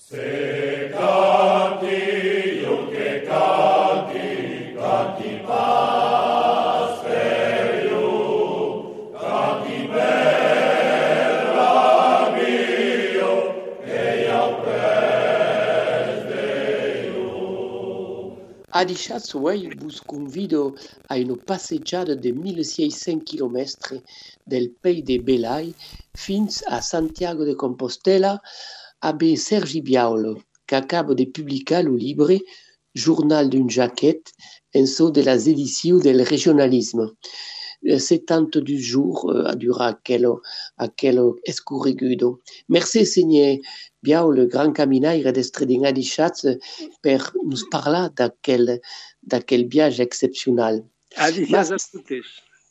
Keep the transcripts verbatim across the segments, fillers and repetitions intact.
Se canti, io che canti, canti pas per io, canti per l'amico, che io pres de io. Adichat Way vos convido a una passeggiata de mille seiscents chilometri del Pays de Belay fins a Santiago de Compostela avec Sergi Biaolo, qui acaba de publicar le livre Journal d'une jaquette en so de las éditions del regionalisme. setanta-deux jours a durar aquello, aquello escorregudo. Merci, Seigneur Biaolo, grand caminaire d'Estredin Adichat, per nous parlar d'aquel, d'aquel viatge exceptionnel. Adichat a totes.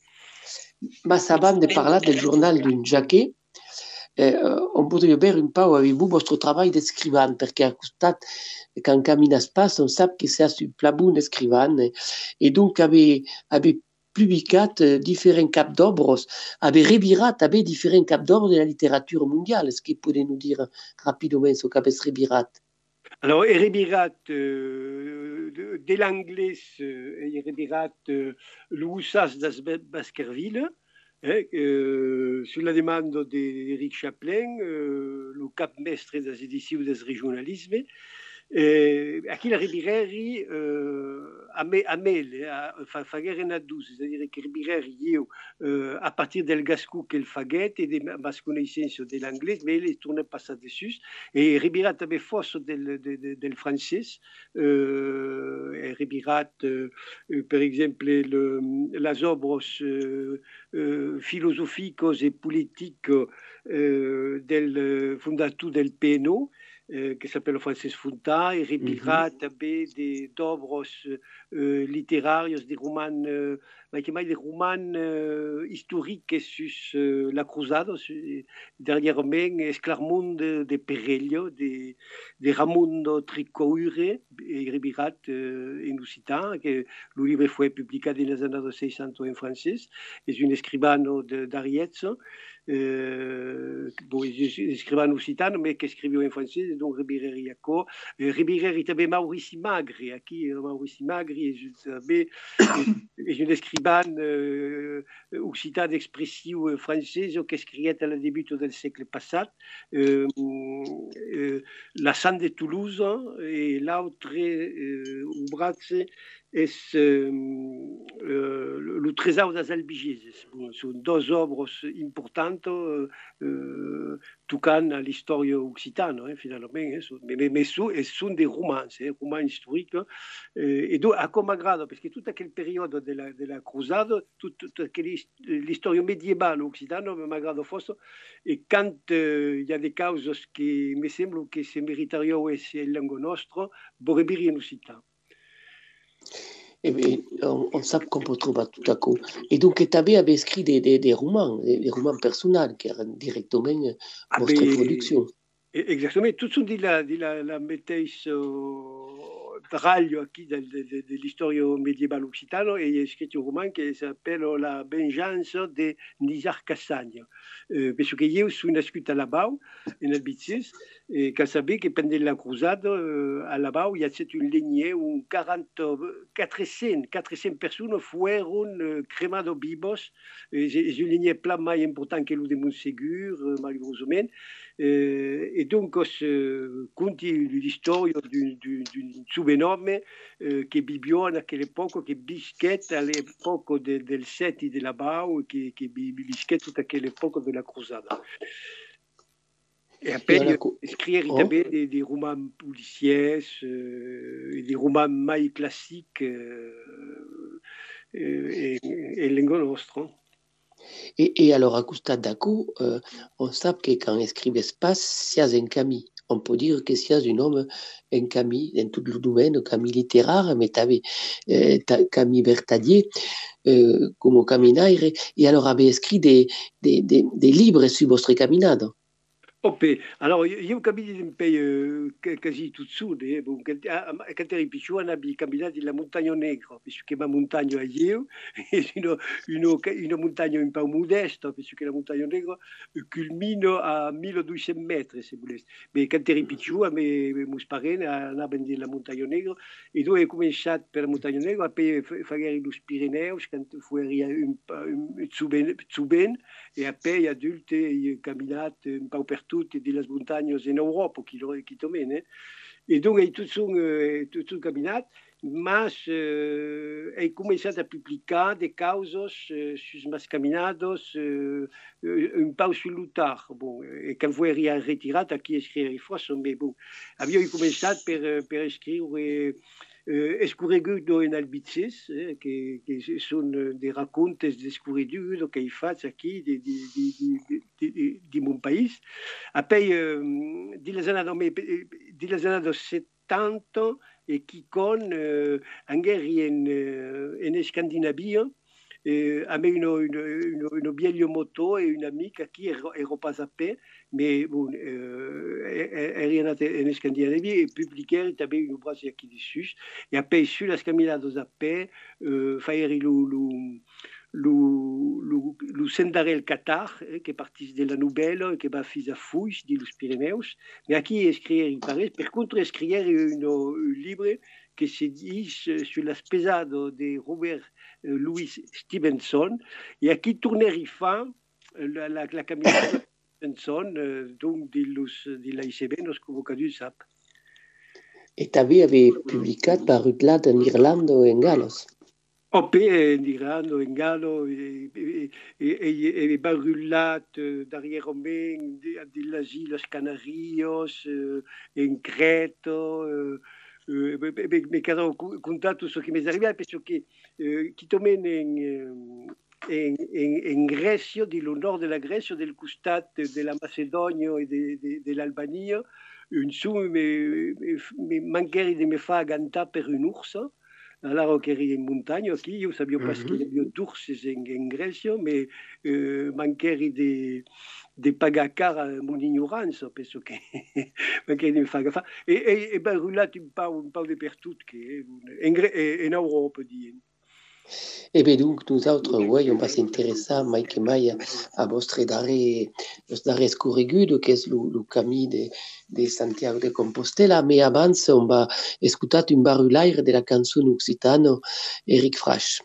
Mas abans de parlar del Journal d'une jaquette, Eh, on podria veure un peu avec vous votre travail d'escrivant, perquè al costat, quan camines pas, on sap que c'est un pla bon escrivant, et donc avez, avez publicat eh, différents caps d'obres, avez revirat avez différents caps d'obres de la littérature mondiale. Est-ce que vous pouvez nous dire rapidement ce qu'avez revirat? Alors, he revirat euh, de, de l'anglais, euh, he revirat euh, l'Oussas das Baskerville, Eh, euh, sur la demande d'Éric Chaplin, euh, le cap mestre des éditions des régionalismes, eh, aquí la Ribireri euh, a, me, a mel, a, fa, faguer en a douze, c'est-à-dire que Ribireri, euh, à partir del gascou qu'elle faguet et de ma connaissance de l'anglais, mais elle tournait pas ça dessus, et Ribirat avait force del, del, del français, euh, et Ribirat, euh, par exemple, le, les œuvres euh, euh, philosophiques et politiques euh, del fondateur del P N O, Euh, qui s'appelle Francis Funta, et Ribirat mm-hmm. també d'obres euh, littéraires, des romans, euh, des romans euh, historiques sur euh, la cruzada, dernièrement Esclarmund de, de Perello, de, de Ramundo Tricoure, et Ribirat euh, en occitan, que le livre fue publié dans les années seixanta en français, és un escribano d'Arietz, Euh, bon, escrivant en occitan, mais qui écrivait en français, donc Ribireri Iaco. Euh, Ribireri també Maurici Magri, aquí Maurici Magri és també és un escrivant euh, occitan d'expressió francès qui escrivait à la début del segle passat, euh, euh, La Sant de Toulouse, et l'autre euh, ouvrage és euh, euh, le Trésor des Albigeses. Bon, són dos obres importantes euh, euh, tocant à l'histoire occitane, eh, finalement, eh, son, mais, mais són, són des romans, eh, romans historiques, eh, et donc, a com m'agrada, parce que toute aquella période de la, de la cruzada, toute, toute l'histoire médiévale occitane m'agrada força, et quand euh, il y a des causes qui me semblent que se méritariau és el langue nostre, vorrebiri en occitan. Eh bien, on, on sait qu'on peut trouver tout à coup. Et donc, tu avais écrit des, des, des romans, des, des romans personnels qui étaient directement ah votre ben, production. Exactement. Tout sont de la, de la, la méthèse raglio aquí de, de, de, de l'histoire médiévale occitane, et il a écrit un roman qui s'appelle La vengeance de Nizar Cassagne. Euh, parce que io sono nascut a Labau, en el Bitsis, et quand savez que pendant la cruzade, euh, à Labau, il y a une lignée où quarante, quatre cents, quatre cents personnes fueron euh, cremados vivos. C'est une lignée plan plus importante que le de Montségur, euh, malheureusement. Euh, et donc, euh, continue l'histoire d'une sous-énorme euh, qui vivait à l'époque, qui bisquait à l'époque de, del Set et de Labau, qui, qui bisquait toute à l'époque de la cruzada. Et après, il écrire oh. des, des romans policiers, euh, des romans mai classiques euh, et, et lengo nostro. Et, et alors, à costat d'acou, euh, on sait que quand on écrit espace, c'est un Camille. On peut dire que c'est un homme, un Camille, dans tout le domaine, Camille littéraire, mais tu avais euh, Camille Bertadier euh, comme caminaire, et alors avait écrit des, des, des, des livres sur votre caminade. Ope. Alors, io cammino un peu quasi tout sud. Eh? Bon, quand eri piccolo, abbiamo camminato la montagna negra, perché la montagna è io, è una, una, una montagna un po' modesta, perché la montagna negra culmina a milleduecento metri, se volete. Ma quando eri piccolo, i miei parenti andavano nella montagna negra, e dove ho cominciato per la montagna negra, poi fare los Pirineus, quando fuori un po' più bene, e poi adulti ho camminato un po' per tutte le montagne in Europa qui qui tomene e donc tout sont tout sont caminat mas euh, he començat a publicar de causos euh, sus mas caminados euh, un peu sur l'Utah. Bon, e quand vous eri retirat aquí escrire força, mais bon, havia començat per, per escriure Uh, escorregudo en Albitzes, eh, que, que són des racontes d'escorregudo que hi faig aquí de, de, de, de, de, de, de mon país. Après, uh, de les années, de les années setanta, e qui con uh, angueri en, uh, en Scandinavia, Uh, a me une, une, une, une vieille moto et une amie qui est repas à paix, mais bon, euh, elle est en Scandinavie et publiquée, elle avait une brasse qui dessus, et après, sur la caminados à paix, euh, faire le, le, le, le, le Sendarel Qatar, eh, qui est parti de la nouvelle, qui va faire à Fouille, dit los Pyrénées, mais qui écrire, il paraît, par contre, écrire un livre qui se dit sur la pesado de Robert Louis Stevenson, et à qui tourner fin la, la, la caminata de Stevenson, euh, donc de, los, de l'A I C B, nos convocadus S A P. Et tu avais publié par Utlat en Irlande ou en Galos? Ope, en Irlande, en Galo, et, et, et, et Barullat, derrière Romain, de las Islas Canarios, en Creto, euh, Uh, me quedo contar tutto ciò che mi è arrivato, penso che uh, chi tomen in, in, in, in Grecia, del nord della Grecia, del costat della Macedonia e de, de, dell'Albania, insomma, mi, mi mancherei di me fare cantare per un'ursa. Allora che eri in montagna qui, io sapevo mm-hmm. Perché il mio d'ursi in, in Grecia, ma uh, mancherei di di pagare cara mon ignoranza, penso che mancherei di me fare fare. E, e, e ben rullati un po', un po' dappertutto, che in, in Europa, dire. Et bien donc, nous autres, oui, on va s'intéresser, Mike et Maya, à votre daré, votre daré escorregudo, qui est le, le camin de, de Santiago de Compostela, mais avant, on va écouter un barulaire de la canzone occitano, Eric Frasch.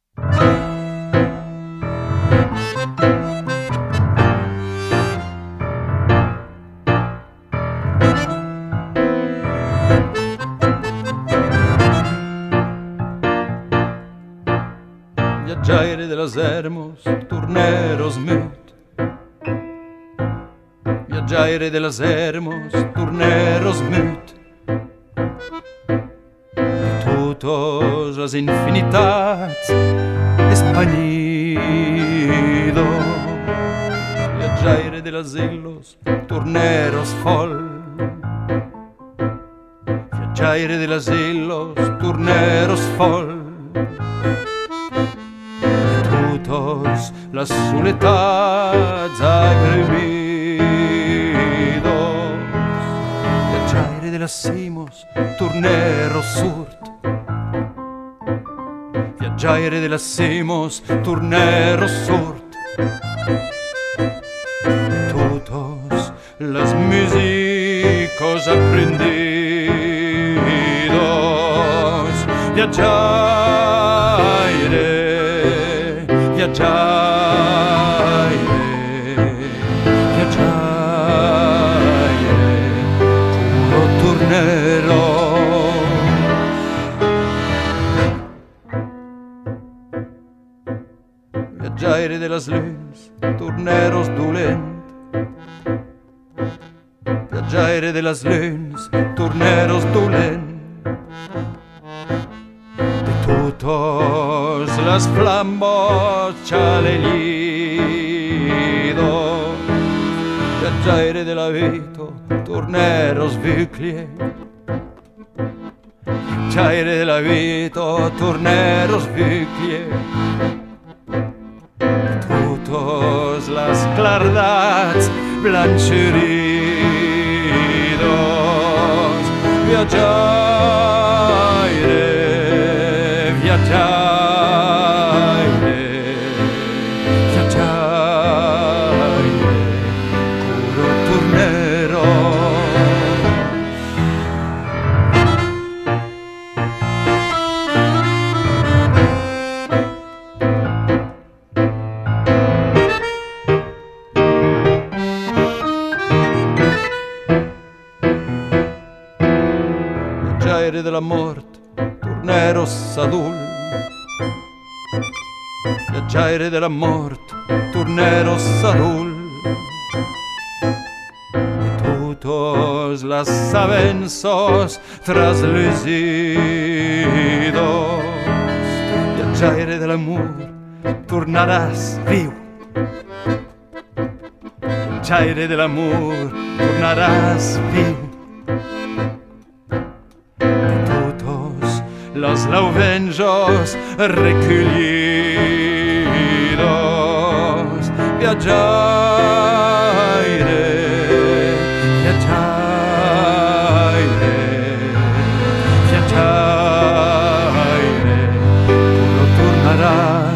Viaggiaire de las Hermos, turneros mut. Viaggiaire de las Hermos, turneros mut. De todos las infinitats espanido. Viaggiaire de las Illos, turneros fol. Viaggiaire de las Illos, turneros fol. Las soledades agremidos, viaggiaire de las Simos, turneros surt. Viaggiaire de las Simos, turneros surt. Todos las músicos aprendidos, viaggiaire. Viaggiaire, viaggiaire, culo tornerò. Viaggiaire de las luns, turneros dolent. Viaggiaire de las luns, turneros dolent. Todos las flambos chalelidos, viaggiaire de la vito, turneros viclie. Viaggiaire de la vito, turneros viclie. Todos las clardats blancheridos, viaggiare, viaggiare, viaggiare, curo tornerò. Viaggiare della morte, tornerò sadul. Viaggiare della morte, tornerò sadul. Y todos las sabensos traslucidos. Viaggiare dell'amor, tornaràs viu. Viaggiare dell'amor, tornaràs viu. Los lauvenjos recollidos. Viaggiare, viaggiare, viaggiare, quando tornaràs.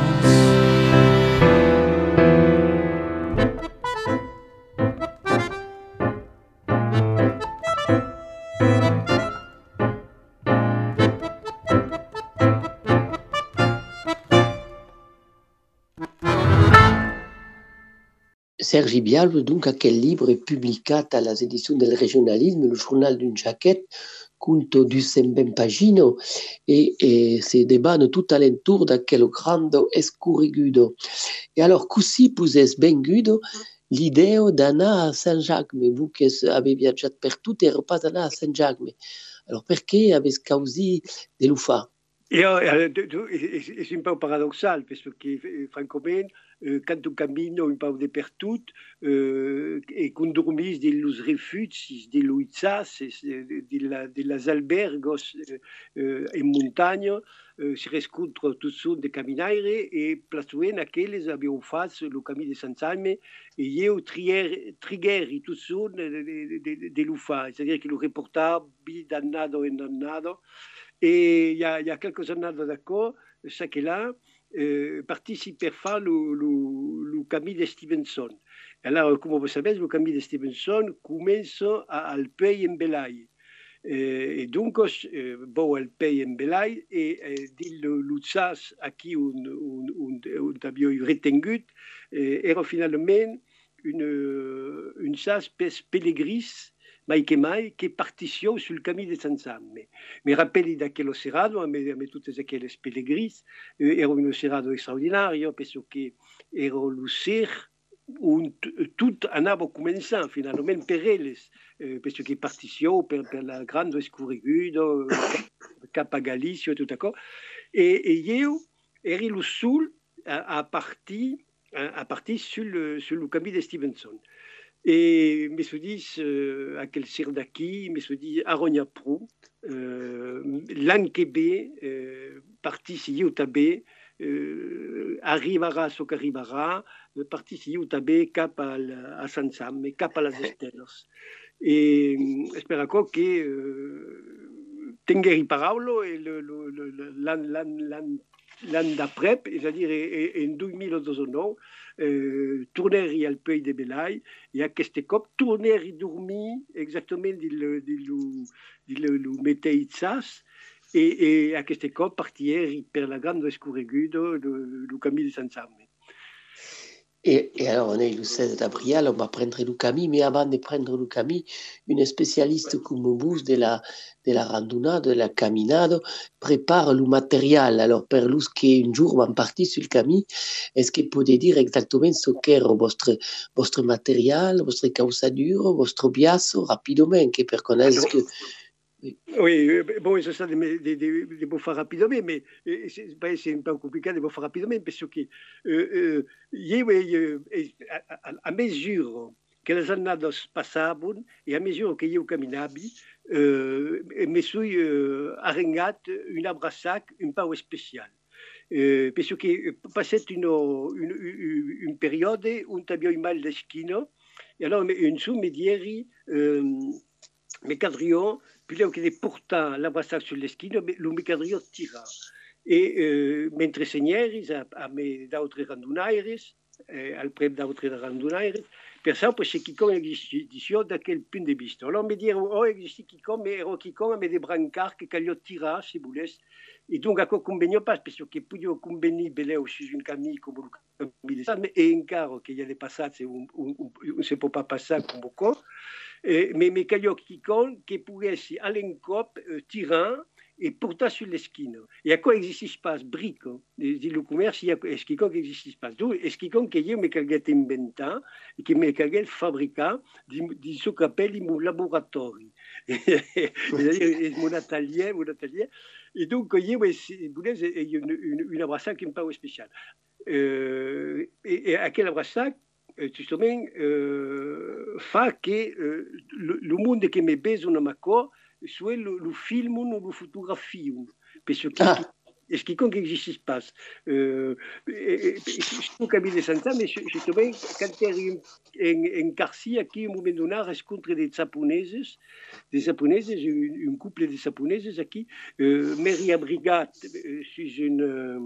Sergi Bialbo, dunque, quel libro è pubblicato alla edizione del regionalismo, il giornale d'un jaquet, conto duecento pagine, e, e si débattent tout alentour da quello grande escurrigudo. E allora, così pusés ben guido l'idea d'anar a Saint-Jacques. Vous che avete viaggiato per tutto, ero pas d'anar a Saint-Jacques. Allora, perché avete causi de lo fa? Et euh, c'est un peu paradoxal, parce que, francamente, euh, quand tu cammines un peu de partout, euh, et qu'on dormit dans les refuges, dans les huitzas, dans les albergos euh, en montagne, euh, se rencontrent tous ceux de caminaire, et plasuent aquelles avaient fait le camin de Saint-Salme, et il y a trigger et tout ça de l'Ufa, c'est-à-dire que le reportage, d'annado en annado. Et il y a, il y a quelques années d'accord, ça que là, euh, participe à faire le, le, le camin de Stevenson. Alors, comme vous savez, le camin de Stevenson commence à, à le pays en Belay. Et donc, euh, bon, le pays en Belay, et, et le Lutsas, à qui on, on, on, on avait retenu, era finalement une, une chasse pèlegris, mai che mai, che particiò sul cammino di San Samme. Mi rappelli da quello serrato, a me, a me tutte quelle pellegris, eh, era un serrato straordinario, penso che era lo ser, un, tutto andava cominciando, finalmente per elles, eh, penso che particiò per, per la grande escurrigudo, cap a Galicia e tutto ciò, e, e io ero lo sul a, a partire a, a partir sul, sul cammino di Stevenson. Et me se disent euh, à quel sir d'acquis, me se dit à Rognapro, euh, l'Ankebe, euh, parti si Yotabé, euh, arrivera ce qu'arrivera, parti si Yotabé, cap à, à San Sam, mais cap à las Estelos. Et j'espère encore que euh, Tengeri Paraulo et l'an d'après, c'est-à-dire en deux mille deux ans, Euh, tourner al pays de Belay, et à cette cop tourner et dormir exactement le le météitsas, et à cette cop partir per la grande escurrigudo le camin de San Samme. Et, et alors, on est le seize d'avril, on va prendre le camin, mais avant de prendre le camin, une spécialiste comme vous de la, de la randonnée, de la caminade, prépare le matériel. Alors, per los que un jour van partir sur le camin, est-ce que vous pouvez dire exactement ce qu'est votre, votre matériel, votre causadure, votre biasso, rapidement, que per connaître que... Oui, oui, bon, ça, c'est de, de, de, de faire rapidement, mais c'est, c'est un peu compliqué de faire rapidement, parce que euh, euh, à, à mesure que les années passaven, et à mesure que je caminais, euh, me suis euh, arrêté une abraçac un peu spéciale. Euh, parce que passait une, une, une, une période où j'avais mal d'esquina, et alors, une sous-médiaire, euh, mes quadrillons, pileu che porta l'abrassac sull'eschino, lo mercadrio tira. E eh, mentre segneris a, a me d'autres randonaires, eh, al prep d'autres randonaires, per esempio se chicon existisce da quel punt de vista. Alors me dire, oh, existe chicon, mais ero chicon a me de brancard que calio tira, si voulez. Et donc, à quoi convenio pas, parce que pouvio convenir beleu sur une camille comme le camille de ça, mais et encore qu'il y a des passages où on ne se peut pas passer comme beaucoup, mais mais calio chicon qui pourrait être à l'encop tirant et pourtant sur l'esquine. Et à quoi existe pas brique, dit le commerce, il y a est-ce qu'il existe pas. Donc, est-ce qu'il que je me calguet inventant et qui me calguet fabriquant di ce qu'on appelle mon laboratoire. C'est-à-dire mon atelier, mon atelier. Et donc, il y a une, une, une abrassac qui me paraît spéciale. Euh, et, et à quel abrassac, justement, euh, fait que euh, le, le monde qui me baise dans ma corps, soit le, le film ou la photographie. Parce que ah. Est-ce qu'il existe pas euh, je trouve qu'à de Santa, mais justement, quand il y a un quartier qui, à un moment donné, rencontre des japonaises, des japonaises, un couple de japonaises qui, euh, Maria Brigade, sur une,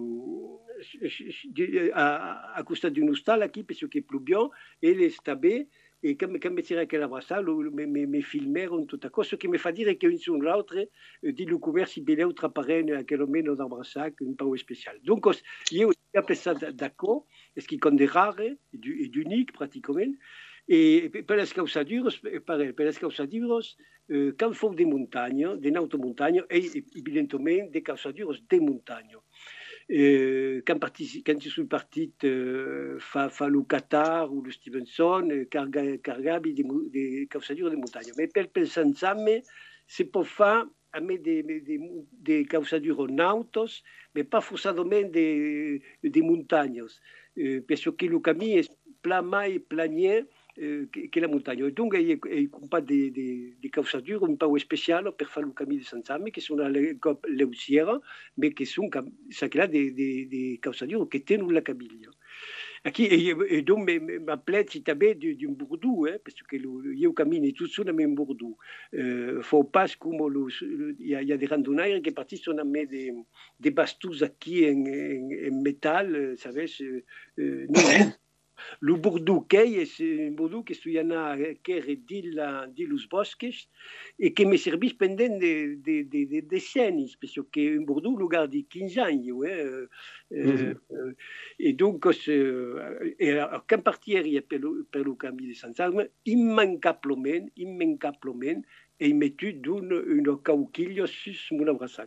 euh, à, à costa d'une hostal, qui, parce qu'il pleut bien, et les stabés. Et quand, quand me tirais quella brassa, mes, mes, mes filmèrent tout à coup, ce qui me fait dire qu'une sur l'autre, dit le commerce, il beleu traparène à quel moment dans un brassac, une pau spéciale. Donc, il y a aussi appelé ça d'accord, ce qui compte des rares et d'unique pratiquement. Et per les causaduros, pareil, per les causaduros, euh, quand font des montagnes, des automontagnes, et évidemment des causaduros des montagnes. Euh, quand, parti, quand je suis parti euh, fa, fa le Qatar ou le Stevenson, euh, carga, cargabi des, des causadures de montagne. Mais per pensar ensemble, c'est pour faire des, des, des, des causadures en autos, mais pas forcément des, des montagnes. Euh, parce que le camin est plat mai planier euh, que, que la montagne. Et donc, il n'y a pas de, de, de causadures un peu spéciales pour faire le camin de Sansame, qui sont les leusières, mais qui sont là des, des, des causadures qui tiennent la Kabylie. Aquí, et, et donc, ma plaide, si tu avais d'un bourdou, hein, parce que il y a un camin et tout ça, on a un bourdou. Il faut pas comme il y, y a des randonnaires qui partent on a mis des, des bastous aquí en, en, en métal, savez, euh, le bourdou qu'est, c'est un bourdou qui est à Kerr et d'Ilus Bosques et qui me servait pendant des, des, des, des décennies, parce qu'un bourdou le garde quinze ans. Ouais, euh, mm-hmm. euh, et donc, euh, et, quand partir per le camí de Sansarme, immanquablement, immanquablement, et il mettait une cauquille sur mon abrassac.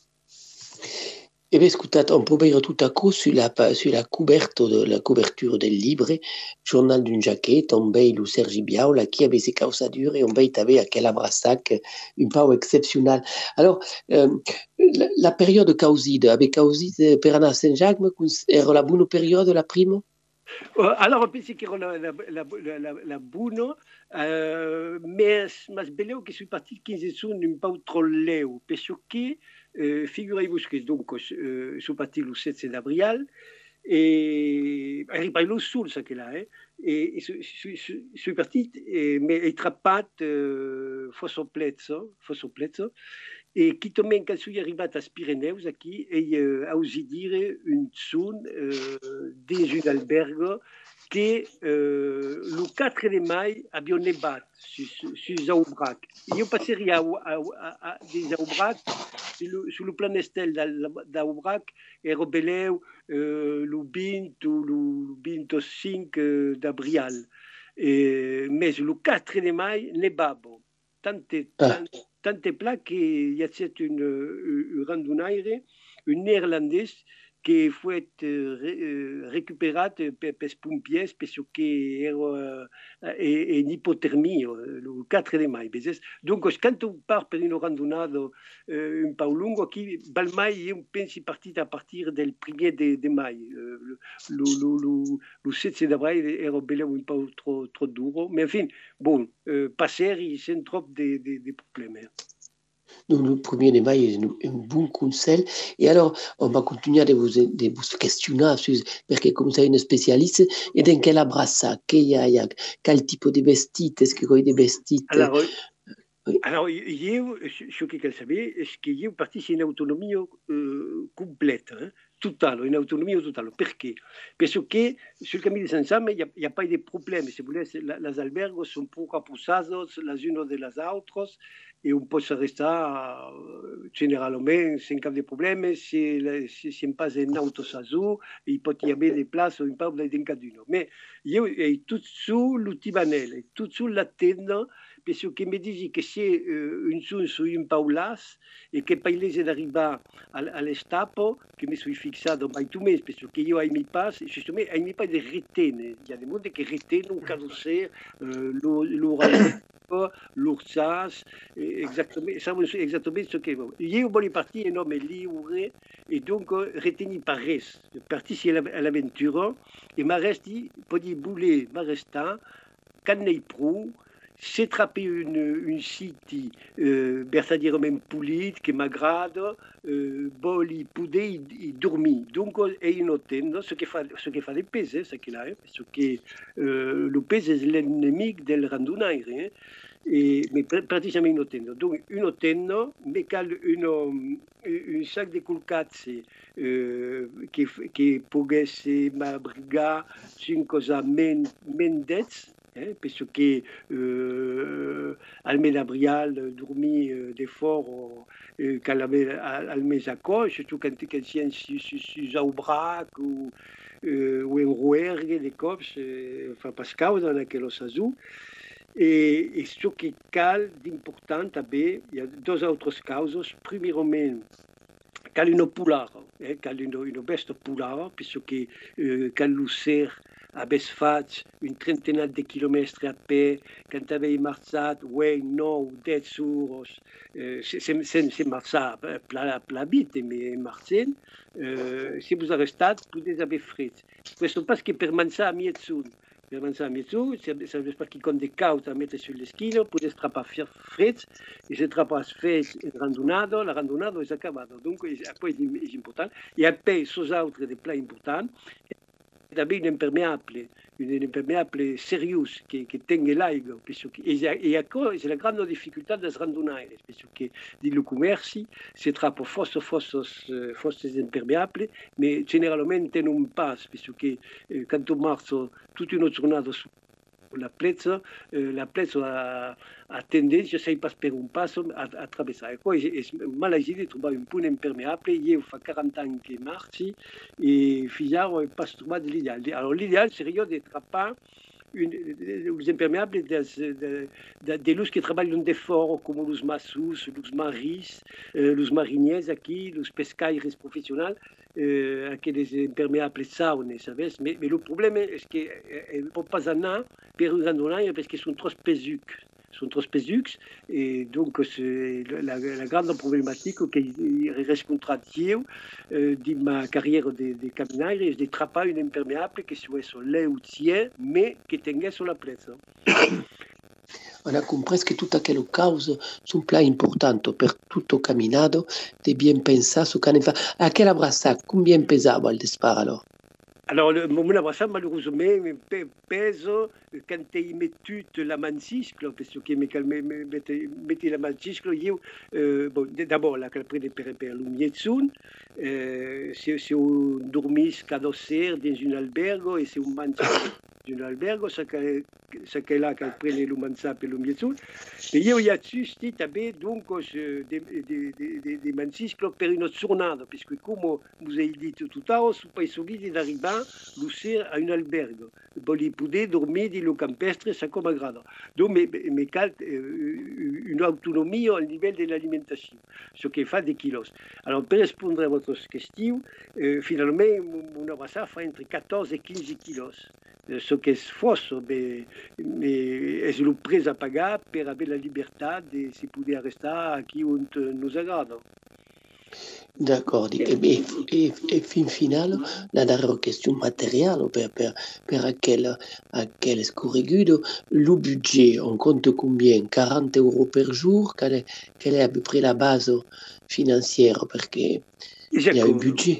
E beh, scusate, un po' vedo tutto a coup sulla, sulla coperta, la couverture del livre, journal d'une jaquette, on veille le Sergi Biaula qui avait ses causadures et on veille avait à quel abrassac, une pau exceptionnelle. Alors, euh, la, la période causide, avait causide per Anna Saint-Jacques, era la bonne période, la prima? Alors, je pense que era la, la, la, la, la bonne, euh, mais mas beleu que suis parti quinze jours un peu trop leu, parce que Euh, figurez-vous que donc euh, je suis parti le sept d'avril et arrivé le sol ça que là hein, et, et je, je, je, je suis parti et, mais il trapat euh, fosso plezzo fosso plezzo et qui tombe quand je suis arrivé à Pyrénées ici et euh, a aussi dire une zone euh, dans un albergue que euh, le quatre de mai abbiamo nevato su, su, su Zaubrac. Io passerei a, a, a, a di Zaubrac sul, sul plan estel d'Aubrac ero beleu euh, lo vinto lo vinto cinque d'abril. Eh, mais le quatre de mai nevavo. Tante, tante, tante pla che y a une, une randonnaire, une néerlandaise qui fue euh, récupérée par les pompiers parce qu'elle avait une hypothermie le quatre de mai. Donc, quand on part pour une randonnade euh, un peu longue, qui Balmaï, on pense partir à partir du premier de, de mai. Euh, le, le, le, le sept d'avril era un peu trop, trop dur. Mais enfin, bon, euh, passer sans trop de, de, de problèmes. Donc, le premier de mai est un, un bon conseil. Et alors, on va continuer de vous, de vous questionner, parce que comme vous êtes une spécialiste, et dans quel abrassac, quel, quel type de vestite, est-ce qu'il y a des vestites? Alors, Oui. Alors, io, ce che cal sapere è che io partissi in autonomia eh, completa, eh, totale, in autonomia totale. Perché? Perché sul cammino di Sansame il n'y a, a pas de problème. Si vous voulez, la, les albergos sont poco aposados les unes de les autres et on peut rester généralement sans cap de problème. Si, si, si on passe en auto sazu, il peut y avoir des places où il peut y avoir des caduno. Mais io è tutto su l'ultimanelle, tutto sulla tenda, perché mi dici che c'è uh, un son su un paulas e che paese d'arriva all'estapo che mi sono fissato per tu mesi, perché io ai mi pass, giustamente ai mi pass di retene, il y a des monde che retenent un carrosser, uh, l'oraggio, l'ursas, esattamente, sanno esattamente ce che io voglio partire non me libre e dunque reteni par res, partissi all'avventura e ma resti, poi bouler, ma resta, canne prou, c'est trapper une, une city, euh, c'est-à-dire même pulite, qui m'agrade, euh, boli, poudé, et dormi. Donc, è in hotel, ce che fa, ce che fa le pese, c'est qu'il a, parce que euh, le pese est l'ennemi del randonneur, hein, et, mais pratiquement in hotel. Donc, un hotel, mais cal une, un sac de culcazze euh, che, che potesse m'abrigare su cosa men, mendez, Eh, perché eh, almeno Brial dormi eh, de fort eh, al mes a coix, surtout quand tu tiens sur un brac ou eh, ou en rouergue de cops, eh, fa pas causa naquelo sazu. E, e ce che cal d'important també, hi ha dos altres causes. Primerament, cal una polar, eh, cal una, una besta polar, perché eh, cal l'usser avesse fatto un trentenat de chilometri a pé, quand avei marxat, ouais, nou, dez euros, eh, sense marxar pla, pla vite, mais marxant, eh, si vous arrestat, podeu haver fred. Questo pas che per mangiare a miezzun, per mangiare a miezzun, sabes pas che con de caut a mettere sull'eschino, podeu strapar fred, e se trapas fred è randonato, la randonato è acabado. Dunque, poi è importante. E a pé, sos altre de pla important, també un impermeable, un impermeable seriós que, que tenga l'aigua, e, e això és la gran dificultat dels randonnaires, perquè dins el comerç se trapa força forces, forces impermeables, però generalment tenen un pas, perquè eh, quan tu marxes tota una jornada la plezza, eh, la plezza a, a tendència, sei pas per un pas a, a travessar. E poi è mal agile trovare un punt impermeable. Io fa quaranta anni che marci e fins ara ho pas trobat l'ideal. Alors l'ideal seria de trapar os impermeables des, de, de, de los que trabalham de fora, como os maçus, os maris, eh, os marinheiros aqui, os pescadores profissionais, eh, aqueles impermeables saunes, sabes? Mas, mas o problema é que eh, não pode pas anar per un randonneur parce qu'ils sont trop pesucs. Sont trop pesucs et donc c'est la, la grande problématique que j'ai rencontrée euh, dans ma carrière de, de caminaire, c'est de trapper un imperméable qui soit sur l'air mais qui tenga sur la place. On a compris que toutes aquelles causes sont plus importantes pour tout le caminado, de bien penser ce qu'on fait. À quel abraçage, combien pesava le départ alors? Alors, le, mon abraçage, malheureusement, pèse quand il met toute la manciscle, parce que mettez la manciscle, euh, bon, d'abord, la calprée per per l'umietzun, euh, si on dormit cadosser dans un albergo et si on mange dans un albergo, ça qu'est là calprée l'umanza per l'umietzun. Et io y a tutti també, donc, des manciscles per une giornata, parce que comme vous avez dit tout à l'heure, sono pas solidi d'arriver l'usser a un albergo. Voglio poter dormire di lo campestre, ça come agrada. Donc, mais, mais cal euh, une autonomie au niveau de l'alimentation, ce qui fait des kilos. Alors, pour répondre à votre question, euh, finalement, mon abraçage fait entre quatorze et quinze kilos. Ce qui est faux, mais, mais est le prix à pagar pour avoir la liberté de se pouvoir rester qui on nous agrade. D'accord. Et, et, et, et fin finale, la dernière question matérielle, per, per, per aquel, aquel scorrigudo, le budget, on compte combien? quarante euros par jour? Quelle est, quelle est à peu près la base financière? Parce qu'il y a un budget.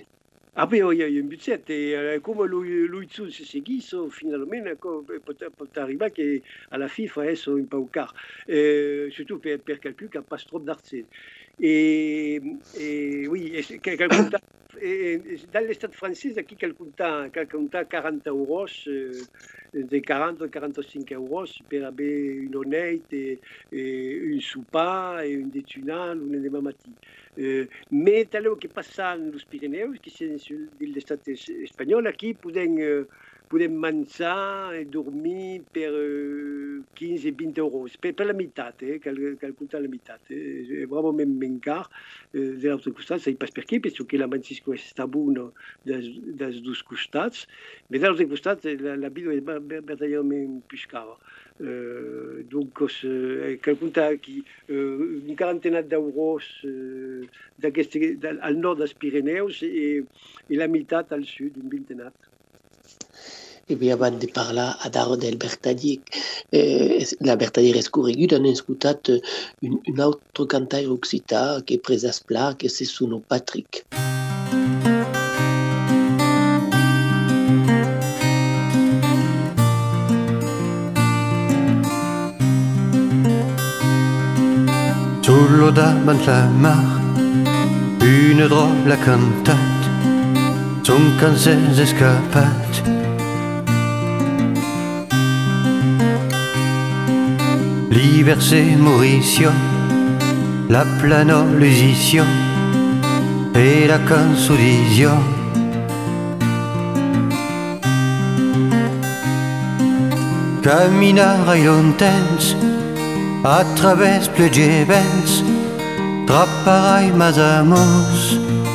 Ah beh, il y a un budget, e eh, come lui, lui su si seguisse, finalmente pot arrivare che alla FIFA adesso un po' car, eh, surtout per, per quelqu'un qui n'a pas trop d'argent. Et, et oui, et, quelqu'un et, dans l'estat français, qui quelqu'un a quarante euros, euh, de quarante à quarante-cinq euros per avere un honnête, et, et un soupa, et un déjeuner, un demamati. Euh, mais talent qui passe dans les Pyrénées, qui sont dans l'estat espagnol, qui podem, euh, podem manger et dormir per euh, quinze à vingt euros, per, per la meitat, eh, cal, calcular la meitat. Eh, è vraiment même, même car. Eh, de l'altre costat, sai pas per què, parce que la mancisco està bona dels, dels dos costats, mais de l'altre costat, la, la vida és verdaderament plus cara. Euh, donc, euh, quelqu'un qui euh, une quarantaine d'euros euh, al nord des Pyrénées et, et la meitat al sud, une vingtaine. E bé, abans de parlar a d'ara del Bertadier, eh, la Bertadier escorregut han escoltat un, un altre cantaire occità que pres esplar, que se sono Patrick. Solo davant la mar, une drôle a cantat, son cansès escapat. L'Iversé Mauricio, la Plano-Lusitio et la Consudisio. Caminar ai lontans, a través pleger vents, trapparai mas amos.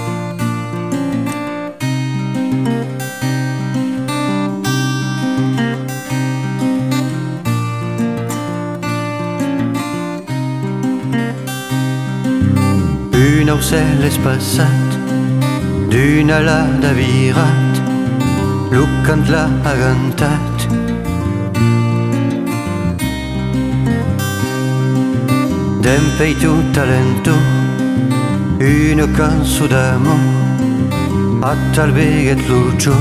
Un ocel és passat d'una alada virat, lucant l'ha agantat. D'en peito talento, una cançó d'amor, a tal veget lucio.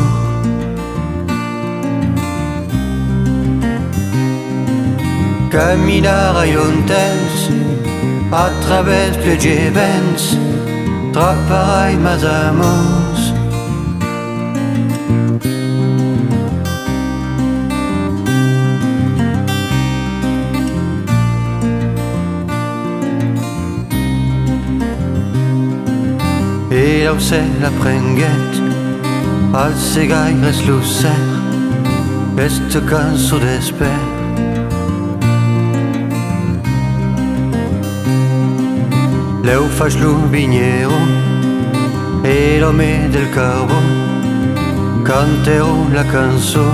Caminar ai lontans, a través pleger vents, trapparai mas amos. E l'aucel aprenguet, al segaires lucer, este cançó d'esper. Leu faig lo viñero e l'home del carbó cantero la cançó.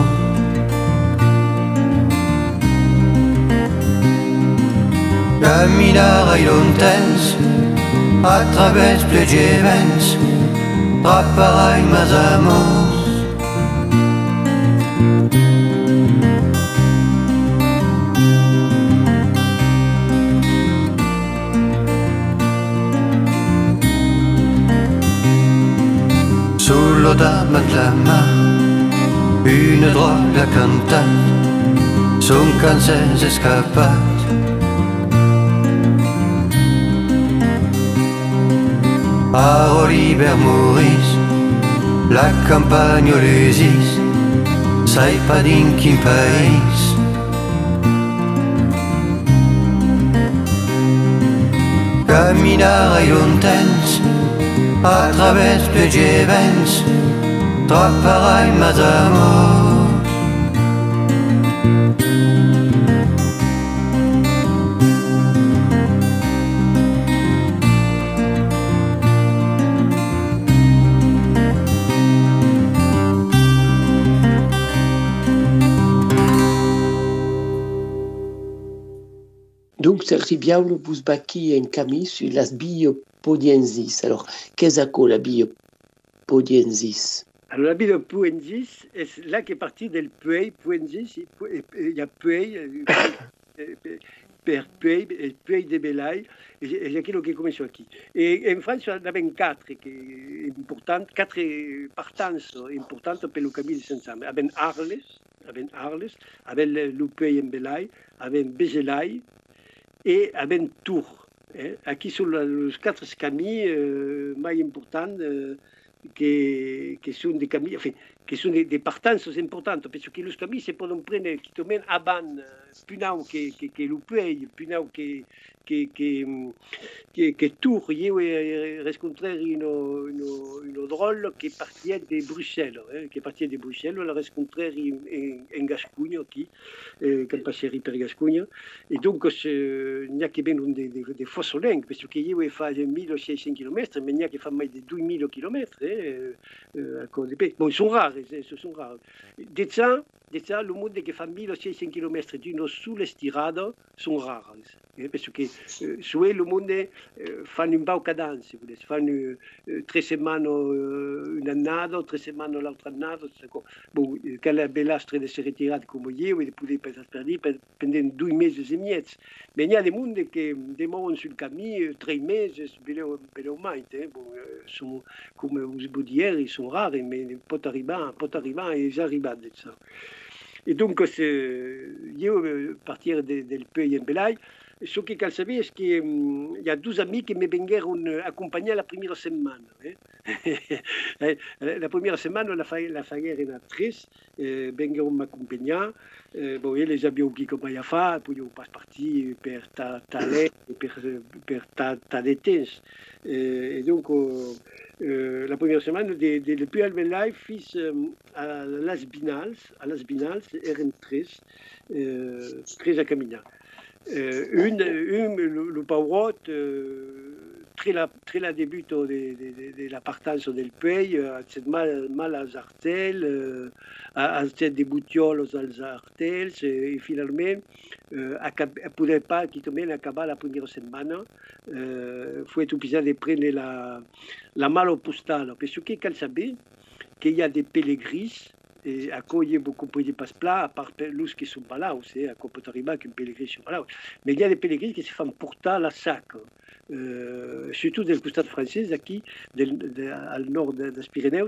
Caminar ai lontans, a través pleger vents, trapparai mas amos. Solo davant la mar, una drôle a cantat, son cansès escapat. A Oliver Maurice, la campagna l'usis, sai pas din quin país. Caminar ai lontans, a través pleger vents, trapparai mas amos. Donc, Sergi Biaulo Busbaki en Camille sur las biopodiensis. Alors, qu'est-ce que la biopodiensis? Alors, la biopodiensis, c'est là qu'est parti del puei, puensis, il y a puei, per Puy, el Puy de Belay, es aquello que comenzó aquí. Y en Francia habían cuatro que importantes, cuatro partances importantes para el camino de Saint-Sam. Habían Arles, habían Arles, habían le Puy en Belay, habían Bégelay et habían Tours. Eh? Aquí son los cuatro caminos eh, más importantes eh, que, que son de caminos, enfin, que sont des, des partances importantes, parce que les caminos se peuvent prendre qui te mènent avant punau que que que le Puy, punau que que que que que Tours. Io he rencontré uno uno uno drôle qui partait de Bruxelles, eh, qui partait de Bruxelles, la rencontré en, en, en Gascogne qui eh, quand passerai per Gascogne, et donc il n'y a que ben des des des fossolencs, parce que io he fait mille six cents kilomètres, mais il n'y a que fait mai de deux mille kilomètres, eh, à cause de bon, ils sont rares. Ce sont rares. De ça, de ça, le monde qui fait mille six cents kilomètres d'une seule estirada sont rares. Parce que euh, sur le monde euh, fait une bonne cadence. Ils font euh, trois semaines euh, une année, trois semaines l'autre année. Bon, quand la Belastre se retire comme hier, il pouvait pas se perdre pendant deux mois et demi. Mais il y a des mondes qui démarrent sur le camin trois mois, c'est au moins. Bon, sont, comme vous dire, ils sont rares, mais pot arriver, pot arriver et j'arrive à ça. Et donc, je partir du Puy en Belay. Ce que je savais, c'est qu'il y a deux amis qui me venaient accompagner la première semaine. Eh? La première semaine, la faguère era tres, eh, venaient m'accompagner. Eh, bon, les avions qui comme a fait, puis on passe parti per ta talent, per, per ta, ta détente. Eh, et donc, euh, la première semaine, de, de, de Puy en Belay, fils euh, à Las Binals, à Las Binals, eren tres, euh, tres a caminar. Euh, une, une, le, le Powerot, euh, très la, très la début de, de, de, de la partance del Puy, euh, mal, mal à Zartel, euh, à cette des boutioles aux Zartels, et finalement, euh, ne pouvait pas quitter acabar la première semaine. Euh, faut être obligé de prendre la, la malo postale, parce que qu'elle savait qu'il y a des pèlerins. Et à quoi il y a beaucoup de passe-plats, à part les qui ne sont pas là, aussi, à quoi peut arriver qu'un pèlerin ne soit pas là. Mais il y a des pèlerins qui se font porter la sac, euh, surtout du côté français, ici, au nord des Pyrénées,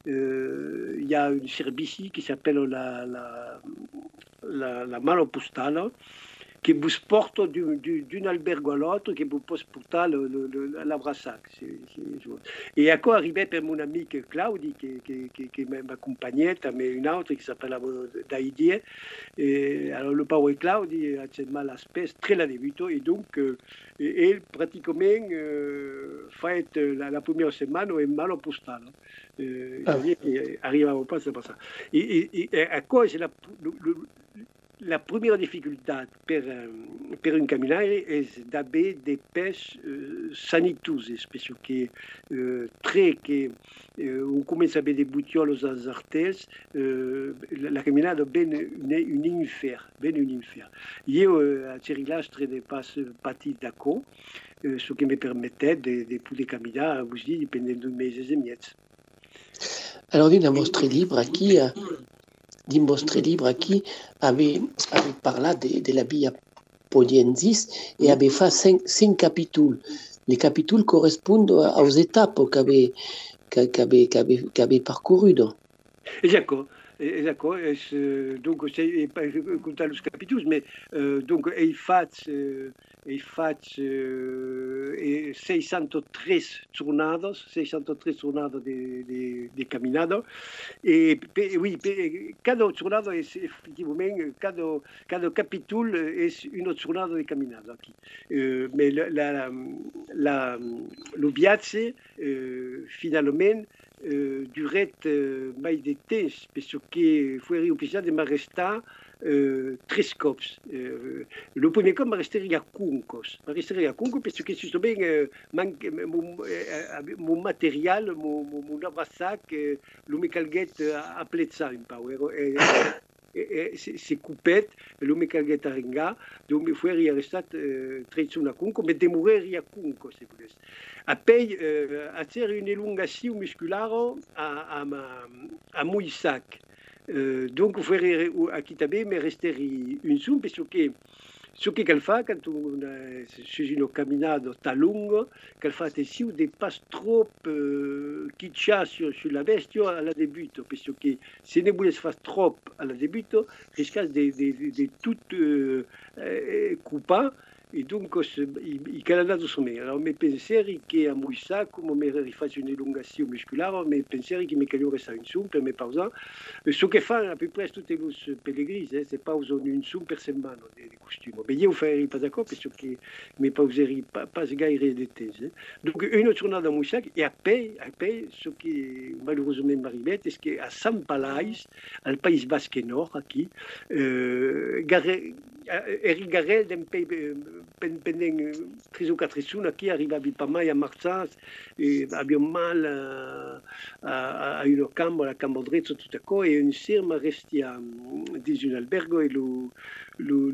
euh, il y a une service qui s'appelle la, la, la, la malo postale, qui vous porte d'un albergo à l'autre, qui vous pose porter le, le, le, la brassac. Et à quoi arrivé pour mon ami Claudie, qui, qui, qui, qui m'accompagnait, mais une autre qui s'appelle Daïdie. Et alors le pauvre Claudie a tellement l'aspect très la débuto, et donc euh, elle pratiquement euh, fait la, la première semaine est mal au postal. Euh, ah. Arrive à pas, c'est pas ça. Et, et, et à quoi c'est la, le, le, la première difficulté per, per un camminare est d'avoir des pêches euh, saniteuses, parce que euh, très que euh, on commence à avoir des boutioles aux artères, euh, la, la camminade est un enfer, ben un enfer. Io euh, a Cerilastre de passe partie d'accord, euh, ce qui me permettait de, de pouvoir caminer, vous dis, pendant deux mois et demi. Alors, dans votre livre, qui a din vostre livre qui avait, avait parlé de, de la Via Podiensis et avait fait cinq, cinq capítulos. Les capítulos correspondent aux étapes qu'avait qu'avait qu'avait qu'avait parcouru. D'accord. D'accord, donc c'est pas compter les capítulos, mais euh, donc il fait euh, il fait euh, seiscentos jornadas, seiscentos jornadas de, de, de caminada, et, et oui, cada jornada est effectivement, cada, cada capítulo est une jornada de caminada aquí. Euh, mais la, la, la, le viaje, euh, finalement, Euh, duret euh, mai de temps, parce que fui obligé de m'arrêter euh, tres cops. Euh, le premier cop m'arrêter à Cuncos. M'arrêter à Cuncos parce que justement euh, manque, mon, euh, mon matériel, mon, mon, mon abrasac, euh, le me calguet a appelé ça un peu. C'est coupé, le me calguet a ringa, donc il faut y rester très soon à Cuncos, mais demeurer à Cuncos, si vous voulez. Après, euh, à faire une élongation musculaire à, à, à Moïsac. Euh, donc, il faut à Kitabé, mais rester une somme, parce que ce qu'elle fait quand on est sur une caminade très longue, qu'elle fait attention des pas trop euh, qui chassent sur, sur la bestia à la début, parce que si ne voulait se faire trop à la début, risque de, de, de, de tout euh, euh, couper. Et donc, il calana do sommeil. Alors, mes penseri che a Moïsa, come me rifaccio un'elongazione muscolare, mes penseri che mi cagliore sa une soupe, mais par exemple, ce que font à peu près toutes les pellegrini, eh, c'est pas usare une soupe per settimana di costume. Mais io farei pas d'accord, parce que mes pas useri pas, pas gaire de thèse. Eh. Donc, une giornata a Moïsa, et après, après, ce qui malheureusement m'arrive, c'est qu'à San Palais, al País Basque Nord, aquí, euh, gare, eri garel d'un pays pendant trois ou quatre jours qui arrivait pas mal à Marseille et abbiamo mal à, à, à une cambre, à la cambre drette tout à coup et une sera m'a resté à dans un albergo et le le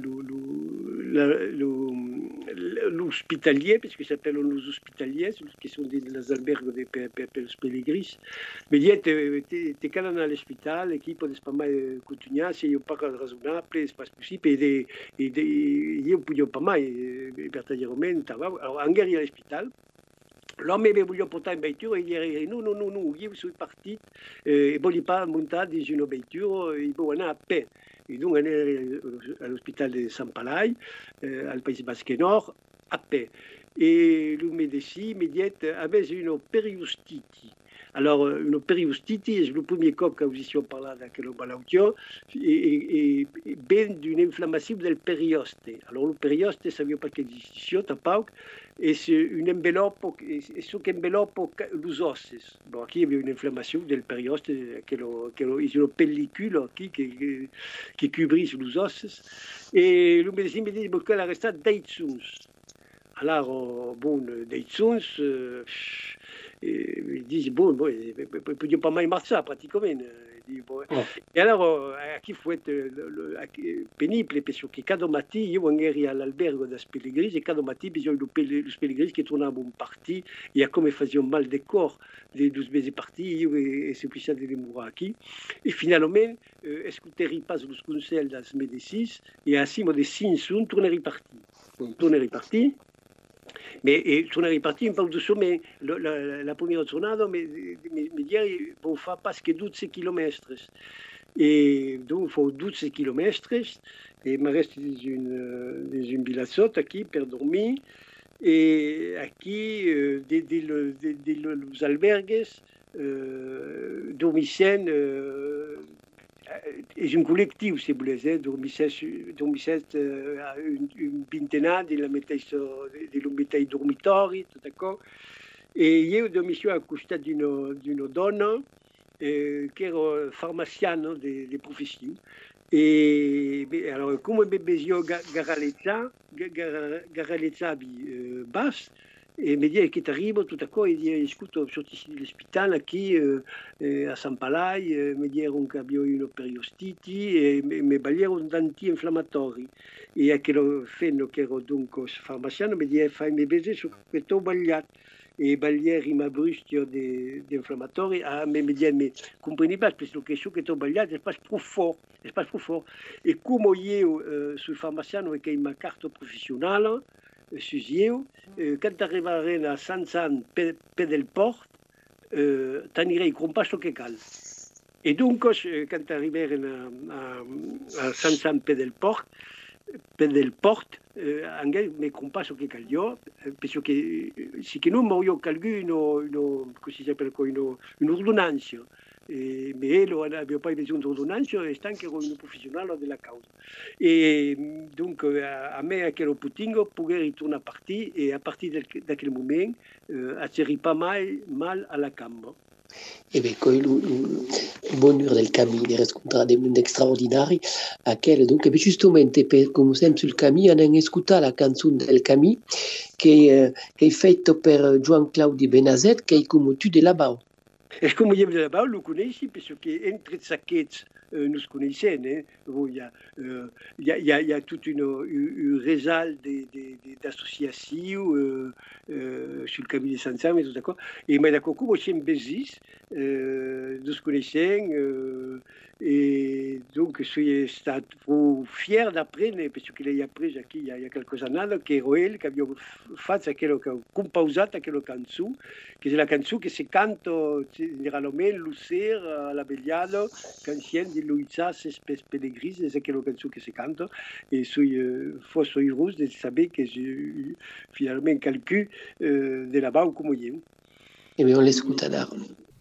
le le l'hospitalier parce que s'appelle les hospitaliers qui sont des albergos des pellegrini mais il était était quand à l'hôpital et qui peut pas mal continuer c'est pas raisonnable c'est pas possible et et io pouvais pas mal verdaderamente alors en guerre à l'hôpital l'homme avait voulu porter une voiture et il dit non non non non je suis parti et voulait pas monter dans une voiture il voulait aller à pied et donc on est à l'hôpital de San Palais au Pays Basque Nord à pied et le médecin me dit avait une périostite. Alors, une périostite, c'est le premier cas qu'audition par là dans le balaudio, et bien d'une inflammation del périoste. Alors, le périoste, ça ne veut pas qu'il existe, et c'est une enveloppe, et ce qui enveloppe les os. Bon, aquí il y a une inflammation del périoste, qui est une pellicule qui, qui, qui couvre les os. Et le médecin me dit qu'elle a resté d'Aitsuns. Alors, bon, d'Aitsuns, euh, ils disent, bon, bon, il ne peut pas mal marcher, pratiquement. Bon. Oh. Et alors, il faut être pénible, parce que cada matin, je vais à l'albergo des pellegrini, et cada matin, j'ai les pellegrini qui tournent à bon parti, et comme ils faisaient mal de corps, les douze baises parties, et c'est plus ça de les mourir ici. Et finalement, écouter pas les conseils des médecins, et ainsi, moi, des signes sont tournés partis. Tournés partis. Mais sono ripartiti un po' di sommet, la, la, la prima giornata mi, mi, mi dire bon, fa pas que douze kilomètres. Et donc, il faut douze kilomètres, et je reste dans une, dans une villazotte ici pour dormir. Et ici, euh, dans les albergues, euh, dormissaient euh, és un col·lectiu, si volés, eh? dormisset eh, un, un vintennat de la mateixa, de lo mateix dormitori, tot això. E jo dormissió al costat d'una dona eh, que era farmaciana de, de professió. E bé, alors, com me vesió garaletzar, garaletzar eh, bas, e mi dire che arrivo tutto a cosa e dire scuto sorti dall'ospedale qui eh, a San Palai eh, mi dire che avevo una periostiti e mi bagliero tanti infiammatori e a che lo fanno che ero dunque farmaciano mi dire fai mi vedere su che ho sbagliato e baglieri ma brustio di infiammatori a me mi dire mi compreni pas perché che su che ho sbagliato è pas trop fort è pas trop fort e come io eh, sul farmaciano e che è una carta professionale sus io, eh, quand arriverà a Sansan pe, pe del port, eh, tenirei un passo che cal. E dunque, eh, quand arriverà a, a, a Sansan pe del port, pe del port, eh, anche mi compasso che cal io, eh, penso che se che non io calculo uno, come si chiama, uno, un'ordonanza. Eh, mais non abbiamo pas besoin d'ordonnance e sta anche con un professionale della causa e dunque a, a me che lo putingo poter ritornare a partire e a partire da quel momento eh, atterri pas mai mal alla cama. E beh, il, il, il bonheur del cammino è riscontrato dei momenti straordinari a quello dunque giustamente per, come sempre sul cammino abbiamo ascoltato la canzone del cammino che, eh, che è fatta per Joan Claudi Benazet che è come tu de la Bau. E come io de la Bau lo conosci perché entre sacchetti euh, nous connaissons. Hein. Bon, il, y a, euh, il, y a, il, y a, il y a toute une, une, une réseau d'associations euh, euh, sur le camin de Saint-Sam et tout d'accord. Et mais d'accord, moi j'ai un business, euh, nous connaissons. Euh, et donc, je suis fier d'apprendre, parce qu'il y a appris il y a quelques années, que Roel, qui avait fait aquello che ho composato aquello canzone, che è la canzone che si canta generalmente l'usser alla Begliado, canzone di Luisa Céspedes Pellegris, è aquello canzone che si canta, e sui uh, fosso heureux di sapere che j'ai finalement calcul uh, de la bas come io. E bien on l'écoute alors.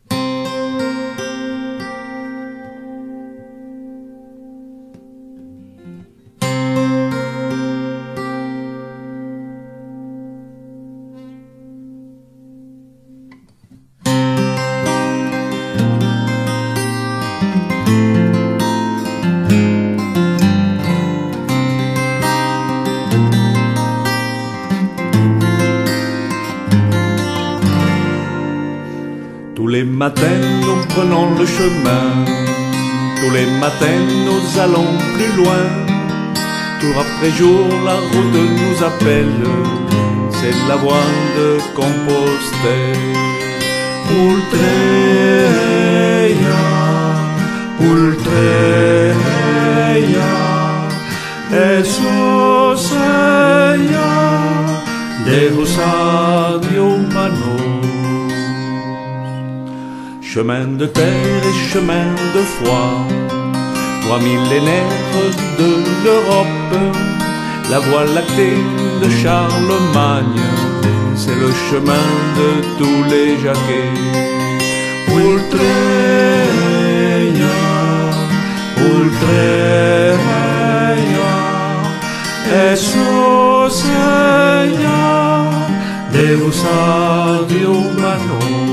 Tous les matins nous prenons le chemin, tous les matins nous allons plus loin. Jour après jour la route nous appelle, c'est la voie de Compostelle. Ultreia, Ultreia, Jesus ella, Deus adio manos. Chemin de terre et chemin de foi, trois millénaires de l'Europe, la voie lactée de Charlemagne, c'est le chemin de tous les Jacquets. Ultreia, Ultreia, Jesus ella, Deus adio manos.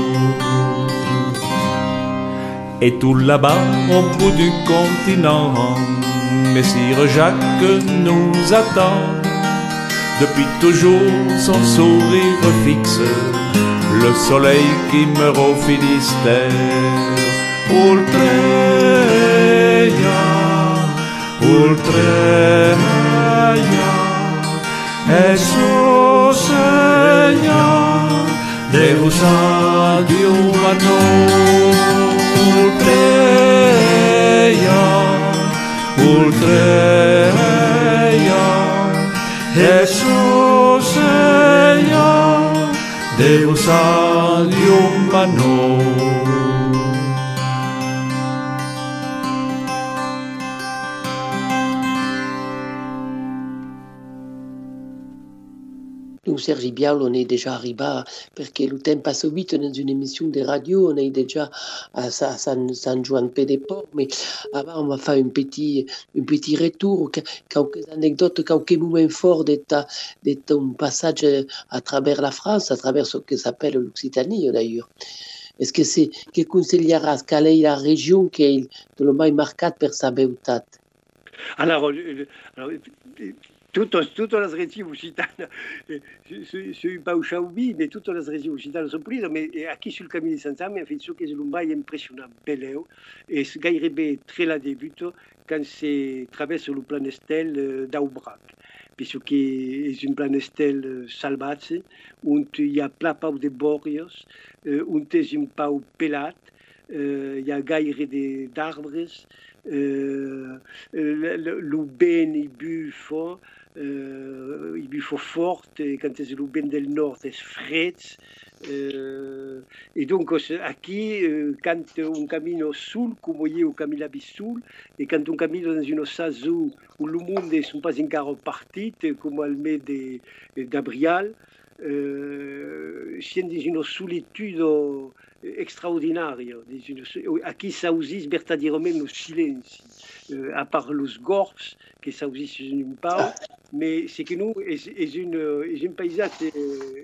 Et tout là-bas, au bout du continent, Messire Jacques nous attend. Depuis toujours, son sourire fixe le soleil qui meurt au Finistère. Ultreia, Ultreia, Jesus ella, Deus adio manos. Ultreia, Ultreia, Jesus ella, Deus adio manos. Nous, Sergi Bial, on est déjà arrivé, parce que le temps passe vite dans une émission de radio, on est déjà à San Juan Pédéport, mais avant, on va faire un petit, un petit retour, quelques anecdotes, quelques moments forts de, ta, de ton passage à travers la France, à travers ce que s'appelle l'Occitanie, d'ailleurs. Est-ce que c'est, que consiglieras, quelle est la région qui est le plus marquée par sa beauté? Alors, alors Toutes, toutes les régions occitanes, je suis pas au Chaubi, mais toutes les régions occitanes sont prises. Mais ici sur le camin de Saint-Sam, il fait ce que c'est un bail impressionnant, Belléo. Et c'est gairebé très la débute quand c'est traverse le planestel d'Aubrac. Puisque c'est une planestel salvace, où il y a plein de bords, où il y a un peu pelat, il y a gairebé d'arbres, le ben et buffo. Euh, il buffo forte, et quand c'est le ben del nord, c'est frais. Euh, et donc, ici, euh, quand on camine au sul, comme vous voyez, on camine au sul, et quand on camine dans une saison où le monde n'est pas encore parti, comme elle met des Gabriel, euh, c'est une solitude extraordinaire. Ici, ça aussi, verdaderement, le silence, euh, à part les gorges, que ça aussi, c'est une part. Mais c'est que nous, c'est un paysage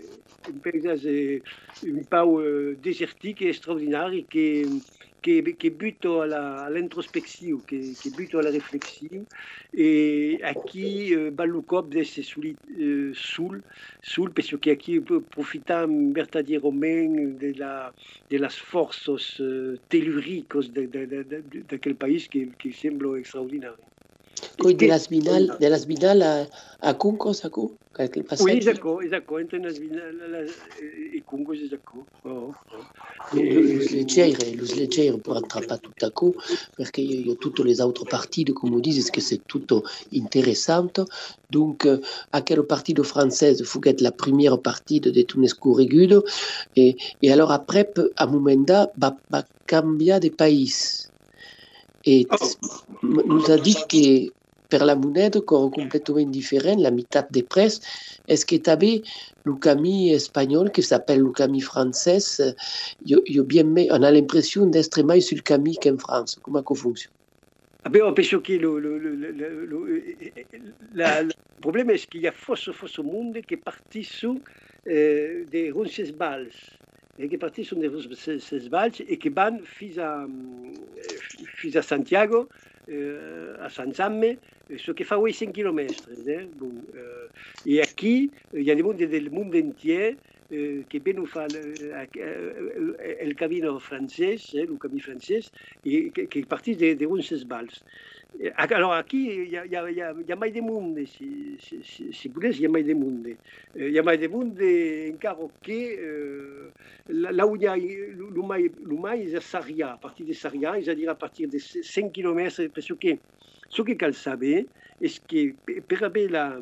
un paysage un peu désertique et extraordinaire et qui, qui, qui bute à l'introspection, qui, qui bute à la réflexion et à qui Balukov de ce soul, soul, parce qu'ici profitant verdaderamente de, la, de las forces telluriques de, de, de, de, de aquel pays qui, qui semble extraordinaire. Coi de las Vinal, de las Vinal a, a Cuncos, a Cu? Oui, d'accord, d'accord, entre las Vinal e Cuncos, d'accord. Oh, oh. Los leggeri, los leggeri pour entrar pas tout à coup, perché io tutte le altre partite, come dices, que c'est tutto interessante. Donc, a quel partito française fuguet la première partite de tout escurrigudo, et, et alors après, à momenta, va, va cambiare de pays. Et oh. nous a dit que per la moneda, encore complètement différent, la mitad de presse, est-ce que tu avais le camí espagnol qui s'appelle le camí français? Yo, yo bien, on a l'impression d'être mai sur le camí qu'en France. Comment ça fonctionne? Ah ben, on peut choquer le, le, le, le, le, la, le problème est qu'il y a fausse, fausse monde qui est parti sous euh, des Roncesvalles. Et qui est parti sur des Roncesvalles et qui van fins à, fins à Santiago, euh, à San Zamme, ce qui fait huit cents kilomètres. Eh? Bon, euh, et ici, il y a des mondes du monde entier euh, qui viennent faire le, le camino français, eh, le camino français, et qui est parti des, des Roncesvalles. Alors ici, il y a, y a, y a, y a mai de monde, si, si, si, si vous voulez, il y a mai de monde. Il y a mai de monde encore que euh, là où il y a le mai, le mai, c'est Sarria, à partir de Sarria, c'est-à-dire à partir de cinq kilomètres, parce que ce que cal saber, est que per avoir la,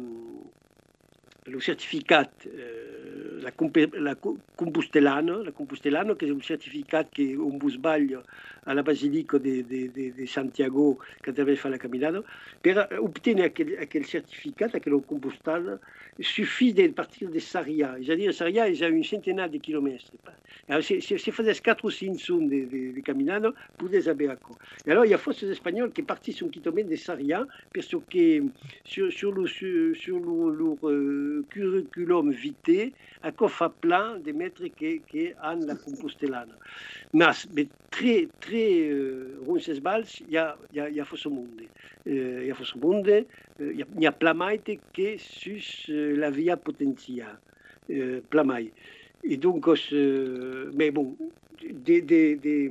le certificat, euh, la, la Compostelano, la Compostelano, qui est un certificat qu'on vous baille à la basilique de, de, de, de Santiago quand on fait la caminade, pour obtenir quel certificat, quel Compostela, suffit de partir de Sarria. C'est-à-dire, Sarria, il y a une centaine de kilomètres. Alors, si on faisait quatre ou cinq zones de, de, de caminade, pour des abéacos. Et alors, il y a forces espagnols qui partent sur kilomètres de Sarria, parce que sur, sur le, sur, sur le, le euh, curriculum vitae, à quoi fait plein de maîtres qui, qui ont la Compostelana. Mais, mais très, très euh, Roncesvalles, il y a, il y a, il y a fausse monde. Euh, il y a fausse monde, euh, il, y a, il y a plamait qui sur euh, la via potentia. Euh, plamait. Et donc, euh, mais bon, des, des, des,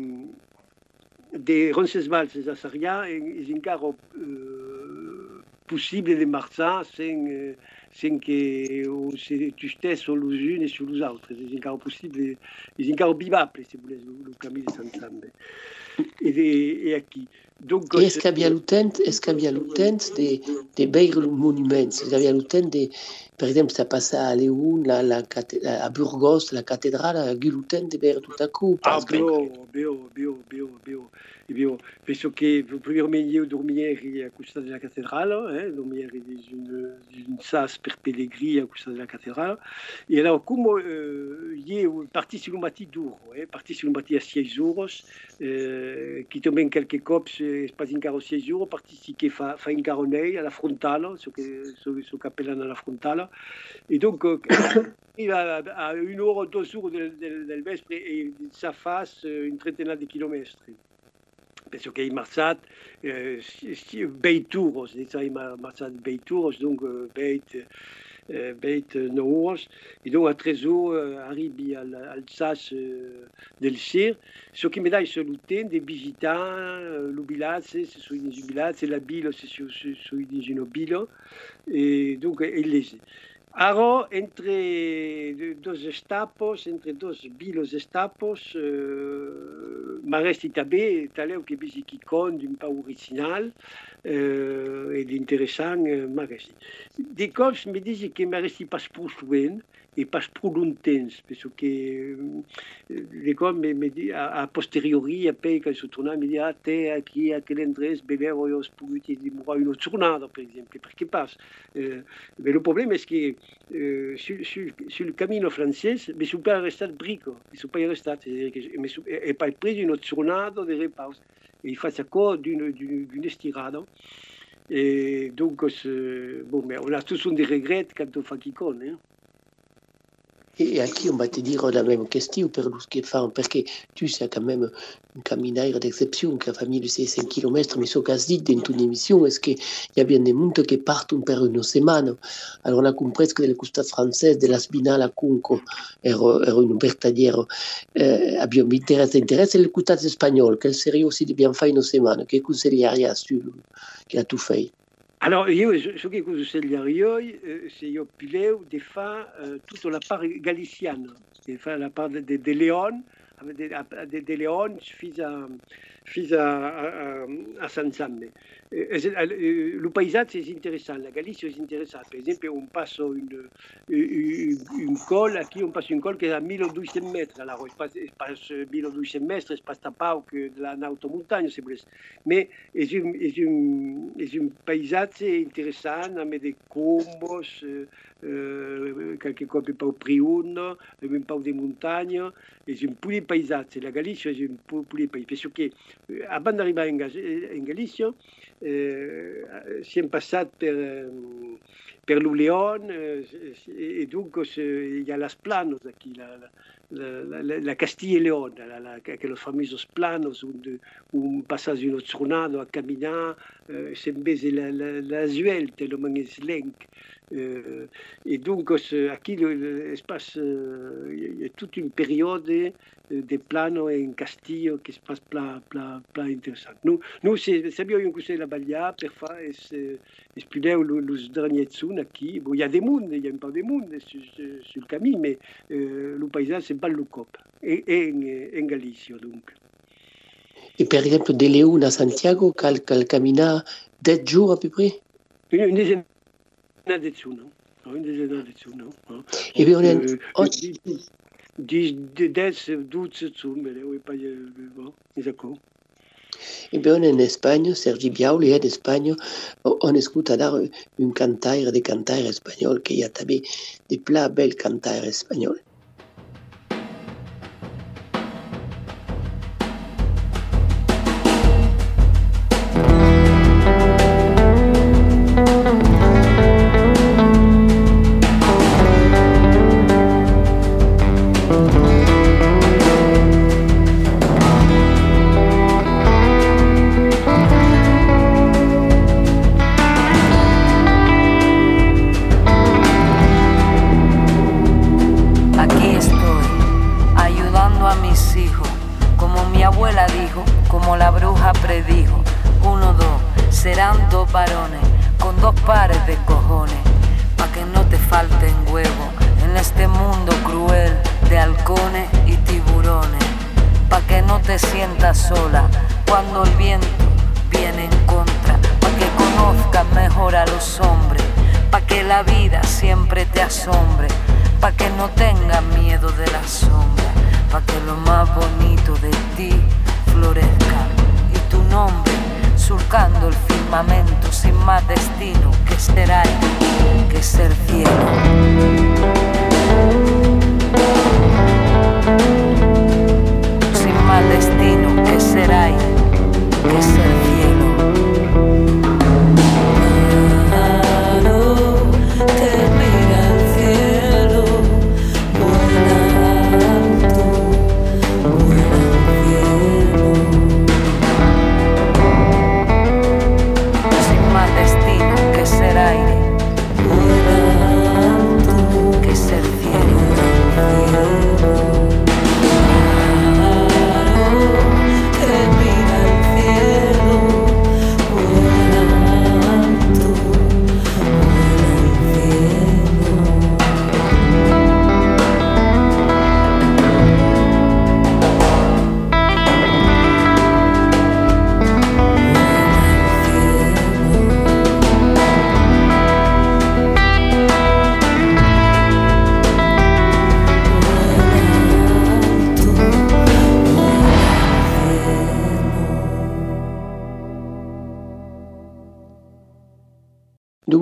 des Roncesvalles à Sarria, il est encore euh, possible de marcher sans, euh, sans que on se tue sur les unes et sur les autres. C'est encore possible, c'est encore vivable, si vous voulez, le, le camino de Santander. Et, et, et aquí. Donc, est-ce qu'il y a l'outent, est-ce qu'il y a l'outent des, des belles monuments? Est-ce qu'il y a l'outent des, par exemple, ça passe à Léon, la, la, à Burgos, la cathédrale, à l'outent des belles tout à coup? Ah, bien, bien, bien, bien, bien. E bien, penso che il primo meglio dormieri a questa della cattedrale, eh, dormieri di un, di un sas per pellegrini a questa della cattedrale. E allora, come eh, io parti sur un matin duro, eh, parti sur un matin a sei euros, eh, che também qualche cops pas in caro sei euros, parti si che fa, fa in caronei alla frontale, so che so, so cappellano alla frontale. E donc, il va à une heure, deux heures del, del, del vespre et ça fasse une trentaine de kilomètres. Penso che hai marciat eh, bei tours, hai marciat bei tours, donc eh, beit, eh, beit nou heures, et donc à treize heures arrivi al, al sas eh, del Sir, ce qui me dà ce l'utent de visitar le village, c'est sur une village, la ville, c'est sur, sur, sur une ville, et donc il les Alors, entre deux estapos, entre deux villes estapos, euh, m'arresti també taleu que visiti con d'un peu original euh, et d'intéressant euh, m'arresti. Des cops me disent que m'arresti pas pour souvent et pas pour longtemps, parce que euh, des cops me, me disent, a, a posteriori, après, quand je tourne, me disent, ah, t'es aquí, à quel endroit, belé, io spugiti di mura une giornata, per esempio, perché passe. Euh, mais le problème est que Euh, sur, sur, sur le camino français, je ne suis pas resté brico, je ne suis pas resté, je ne suis pas pris d'une autre journée de repos. Et il fait encore d'une, d'une, d'une estirade. Et donc, bon, mais on a tous des regrets quand on fait qui connaît. Hein. Et aqui on va te dire la même question per lo che fa, perché tu sei quand même un caminaire d'exception qui a fait mille seiscents kilomètres, mais ce que tu dit dans ton émission, est-ce qu'il y a bien des gens qui partent per une semaine. Alors on a compris que del costat francese, della Spinala Cunco, era, era una vertadiera, eh, abbiamo interesse, interesse del costat spagnolo, che seria aussi di bien fare una settimana. Che consigliaries tu che tu fai? Alors, io, ce che consiglierei, eh, se io pileu di fare eh, tutta la parte galiciana, di fare la parte de, de León, de, de, de León fins a, fins a, a, a San Samme. Eh, eh, le paysage è interessante, la Galicia è interessante. Per esempio, on passe une, une, une col, aquí on passe une col qui est à mille deux cents mètres. Alors, il passe, il passe mille deux cents mètres, il passe pas que de la automontagne, c'est plus. Mais c'est un, c'est un, c'est un paysage intéressant, avec des combos, euh, quelques fois pas au Priuno, même pas des montagnes. C'est un poulet paysage. La Galicia è un poulet paysage. Parce que, avant d'arriver en Galicia, Euh, siamo passati per, per l'Uleon eh, e dunque il y a las planos aquí, la, la, la, la Castilla y León, la, la, que los famosos planos, un, un passage une tornado a caminar, eh, sembese la, la, la zuelte, le mangeslenk. Euh, et donc, aquí l'espace, il y a toute une période de plano en Castillo qui se passe plein, plein, plein intéressant. Nous, nous c'est, c'est bien un conseil la Balia, per faire, c'est, c'est plus les derniers zones aquí. Bon, il y a des mondes, il y a pas des mondes sur, sur le camin, mais euh, le paysage, c'est pas le cop. Et, et en, en Galicia, donc. Et par exemple, de Léon à Santiago, qu'elle, qu'elle camina dix jours à peu près? Une, une dizaine de zones, non? Une dizaine de zones, non? Et bien, on est... Euh, oh. dix, douze zones, mais oui, pas... Bon, d'accord. E beh, in Spagna, Sergi Biauli è in Spagna, on ascolta dare un cantaire de cantaire spagnol che ha també de pla bel cantaire spagnol. Que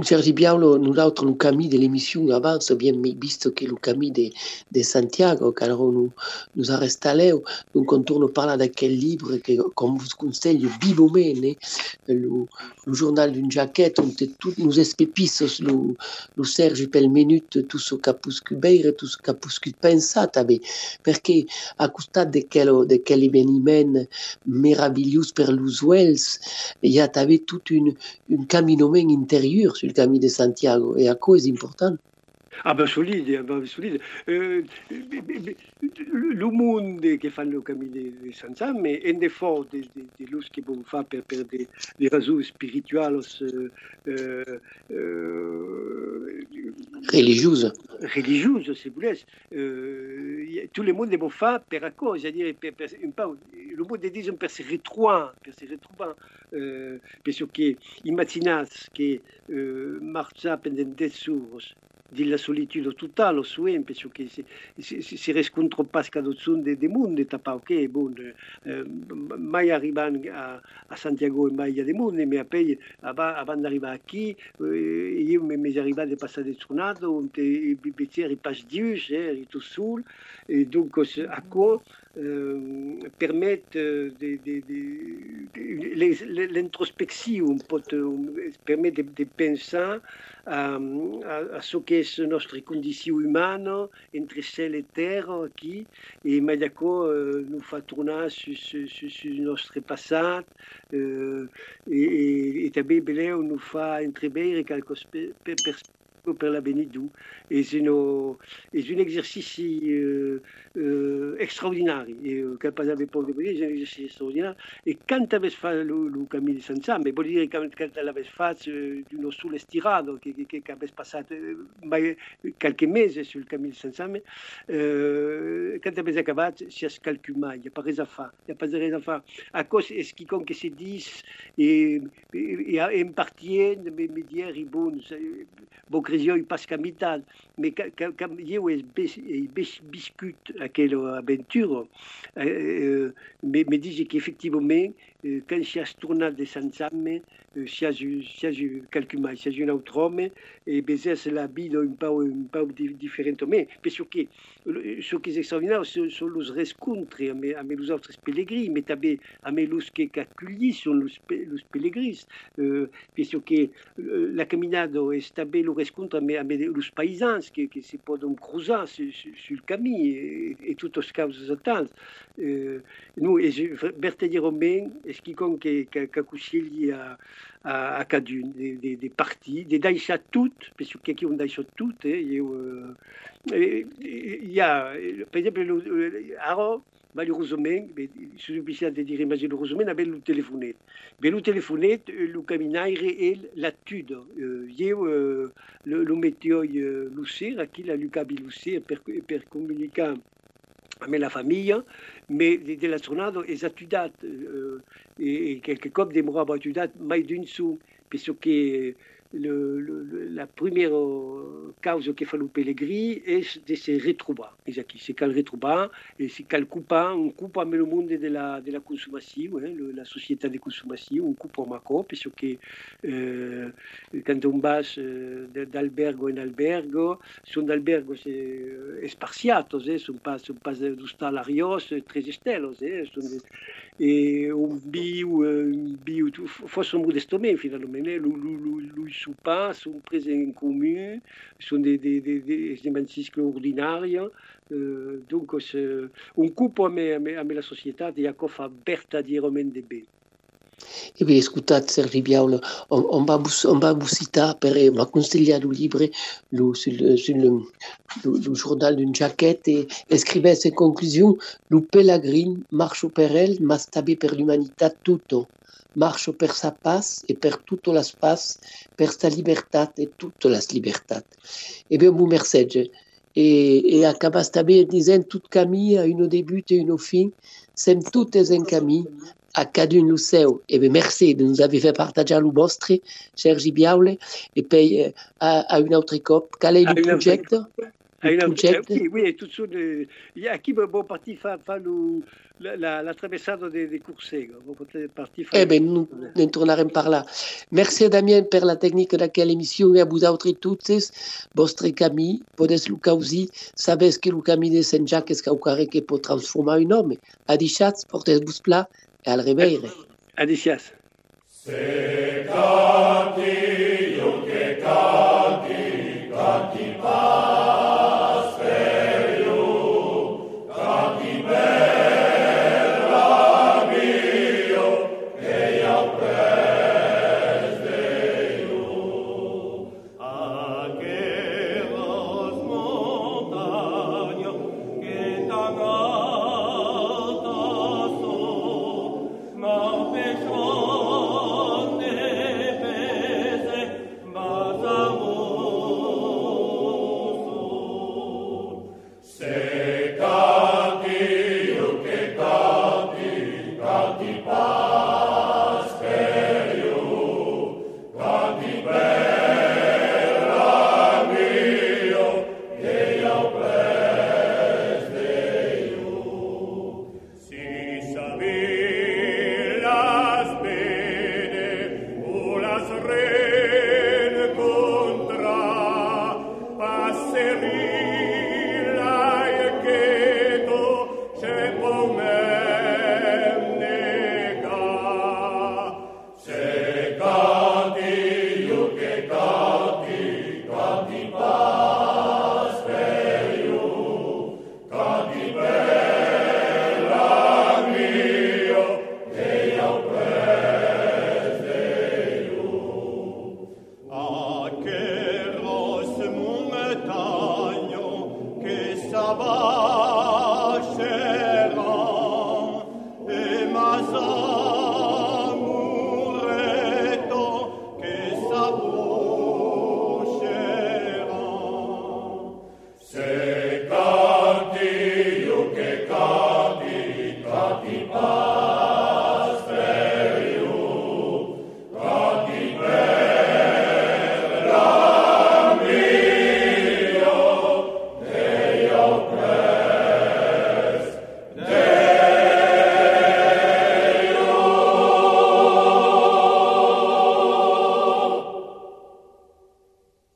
donc, Sergi Biaulo, nous l'autre, le camis de l'émission avance, bien visto que le camis de, de Santiago, qu'alors nous, nous arrêtons là, donc on tourne par là quel livre, que, comme vous conseille, vivement, le, le journal d'une jaquette, on te tout, nous espépissos, le, le Sergi pel minute, tout ce capuscu beire, tout ce capuscu pensat, parce que, à costat de quel, de quel événement merveilleux per los Wells, il y a toute une, une caminement intérieur sur le camin de Santiago, et à quoi c'est important? Ah ben solide, ah ben solide. Euh, le monde qui fait le camin de Santiago, mais un des forts de, de, de l'os qui vont faire per, per des, des raisons spirituelles, euh, euh, religieuses. Religieuses, si vous voulez. Euh, tout le monde vont faire per à cause, c'est-à-dire, per, per, un peu, le monde est dit per se retrouver, per se retrouver. Euh, parce que, imaginez que euh, marcha pendant des jours, de la solitude totale, au soin, parce que si riscontre pas qu'à d'autres des de monde, t'as pas ok, bon, euh, mai arrivant à, à Santiago, mai il y a des mondes, mais après, avant, avant d'arriver ici, euh, io mi arriva di passare del tornado, on te bicchieri passe Dieu, et tout seul, et donc à quoi euh, permettre de, de, de, de, l'introspection, permet de, de penser à, à, à ce qu'est notre condition humaine entre ciel et terre qui et Mayako euh, nous fait tourner sur, sur, sur, sur notre passé euh, et, et, et belé nous fait entrevoir quelques perspectives per la Benidou. Et c'est un exercice euh, euh, extraordinaire. Et euh, quand pas avait pas de dire, c'est un exercice extraordinaire. Et quand tu avais fait le, le camin de Santiago, mais bon dire quand, quand tu l'avais fait euh, d'une soule estirade, qui, qui, qui avait passé euh, quelques mois sur le camin de Santiago, euh, quand tu avais acabé, c'est ce calcul, il n'y a pas de rien à faire. Il n'y a pas de rien à faire. À cause de ce qui compte que c'est dix, et, et, et en partie, me, me dire, bon, bon, il passe qu'à mitad, mais quand je discute à quelle aventure, euh, me, me disent qu'effectivement, euh, quand il y a ce tournage de Sansame, euh, si il y a quelques mois, si il y a un autre homme, et bien c'est la vie un peu, un peu différente. Mais parce que ce qui est extraordinaire, ce sont les rencontres avec les autres pèlerins, mais aussi avec les qui accueillent sont les pèlerins. Euh, parce que la caminade est aussi le rencontre avec les paysans qui, qui se peuvent creuser sur, sur, sur le camin et, et toutes les causes attentes. Euh, nous, et je veux dire bien, est-ce qu'il y a quelque à à, à cadune, des, des, des parties, des daïchas toutes, parce qu'il y a des daïchas toutes, il y a, par exemple, alors, malheureusement, je suis obligé de dire malheureusement, on avait le téléphonette. Mais le téléphonette, le caminaire est l'étude. Il y a le météo Lucé, qui a Lucabi Lucé, per communiquer avec la famille, mais de la journée, les études, et quelques copes des mois études, mais d'une sous, parce que le, le, la première cause qu'il fait le pèlerin est de se retrouver. C'est qu'elle retrouve, et c'est qu'elle coupe, on coupe avec le monde de la, de la consommation, hein, le, la société de consommation, on coupe en macro, parce que euh, quand on passe d'albergo en albergo, son albergo c'est spartiatos, hein, sont pas, sont pas dos talarios très estelos, hein, sont des, et on vit, on vit, forse modestement finalement, lui soupas sont présents en commun, sont des, des, des, des événements extraordinaires. Euh, donc, on coupe avec, avec la société et il faut verdaderement de bien. E beh, ascoltate Sergi Biaulo, on, on va on va vous citer per ma consigliare un livre lo, sul, sul lo, lo journal d'une jaquette et écrivait ses conclusions. Le pèlerin marche per elle, ma stabile per l'umanità tutto. Marche per sa pace et per tutto l'espace, per sa libertà et toute la libertà. E bien, vous merci. Et, et acaba stabile disant tout camí a une début et une fin, sem toutes un camí. À cadun le seu, et bien merci de nous avoir fait partager le vostre, Sergi Biaulo, et puis à, à une autre cop. Quel est le projet? Il progetto? Oui, oui, tutto su, a chi può partire fa, fa lo, la, la, la traversata dei de Corsego, può partire fa... Eh bien, nous ne torneremo par là. Merci Damien per la tecnica d'aquella emissione, a vous autres toutes, vostre camí, podes lo causi, sabes que lo camí de Saint Jacques es caucare que pot transformar un home. Adixats, portes-vos pla, e al reveire. Adicias. Se canti, io che canti, canti pas per io, canti bella mio, che io pres de io. Aquelas montañas que tan altas son, non pechon de pese, mas amor. Se canti, io che canti, canti pas per io, canti bella mio, che io pres de io. Si sabilas bene, o las rencontra, passerilla e cheto, c'è po' me nega. Se canti, io che canti, canti pas per io, canti bella mio, che io pres de io. Aqueros montagno che s'abbasceran, e mas amuretto che s'approcheran. Se